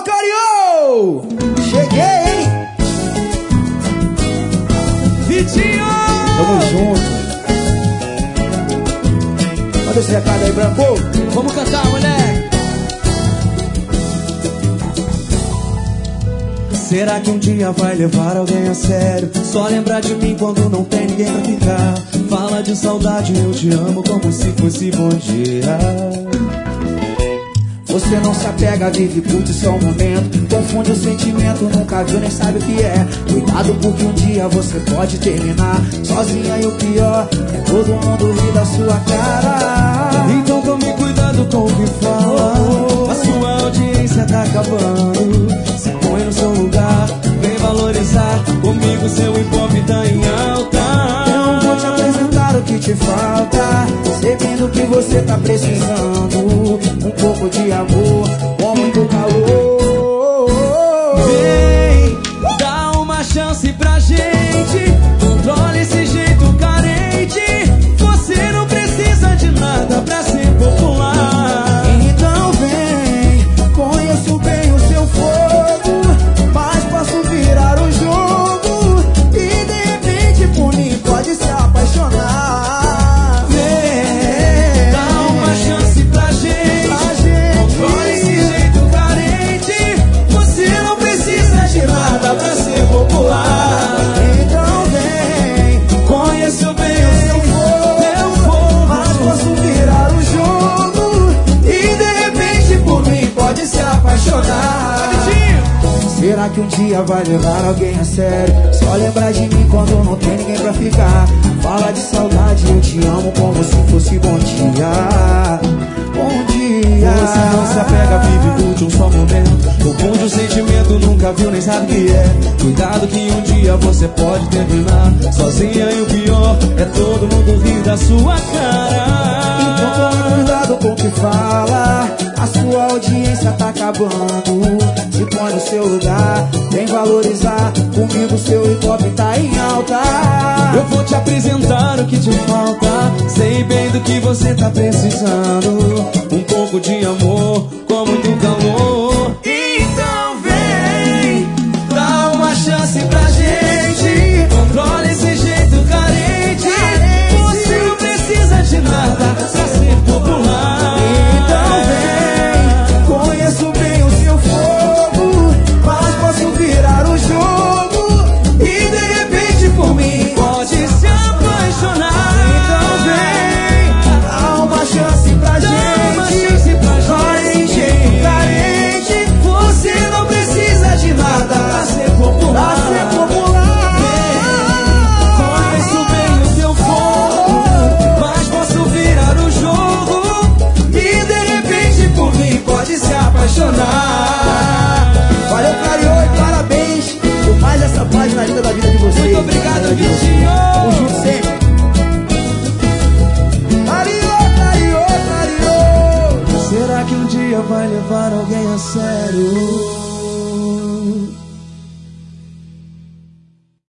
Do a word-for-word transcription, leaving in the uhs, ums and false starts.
Cariô! Cheguei, hein? Vitinho! Tamo junto. Manda esse recado aí, Branco. Vamos cantar, moleque. Será que um dia vai levar alguém a sério? Só lembrar de mim quando não tem ninguém pra ficar. Fala de saudade, eu te amo como se fosse bom dia. Você não se apega, vive, curte só um momento. Confunde o sentimento, nunca viu nem sabe o que é. Cuidado porque um dia você pode terminar sozinha e o pior é todo mundo rir da sua cara. Então tome cuidado com o que fala. A sua audiência tá acabando. Se põe no seu lugar, vem valorizar. Comigo seu hip-hop tá em alta. Eu vou te apresentar o que te falta, sabendo que você tá precisando. Um pouco de amor, com muito calor. Vem, dá uma chance pra gente. Controle esse jeito carente. Você não precisa de nada pra ser popular. Então vem, conheço bem o seu fogo, mas posso virar o jogo e de repente por mim pode se apaixonar. Vem, dá uma chance pra gente. Controle esse jeito carente. Você não precisa de nada pra ser popular. Então vem, Conheço bem o seu fogo, meu fogo, mas posso virar o jogo e de repente por mim pode se apaixonar. Será que um dia vai levar alguém a sério? Só lembrar de mim quando não tem ninguém pra ficar. Fala de saudade, eu te amo como se fosse bom dia. Bom dia. Você não se apega, vive, curte um só momento. Confunde o sentimento, nunca viu nem sabe o que é. Cuidado que um dia você pode terminar sozinha e o pior é todo mundo rir da sua cara. Então tome cuidado com o que fala, a sua audiência tá acabando. Se põe no seu lugar, vem valorizar. Comigo seu hip-hop tá em alta. Eu vou te apresentar o que te falta. Sei bem do que você tá precisando. Um pouco de amor com muito calor. Então vem, dá uma chance pra gente. Controle esse jeito carente. Você não precisa de nada pra ser popular. Então vem, conheço bem o seu fogo, mas posso virar o jogo e de repente por mim Pode se apaixonar. então vem, dá uma chance pra Dá uma gente. chance pra Olha em gente. jeito carente, você não precisa de nada Pra ser popular. pra ser popular. Conheço bem o teu fogo, mas posso virar o jogo E de repente por mim pode se apaixonar. Valeu, Cariô, e parabéns por mais essa página linda da vida de vocês. Muito obrigado, Tamo Vitinho. junto sempre. Cariô, Cariô, Cariô. Será que um dia vai levar alguém a sério?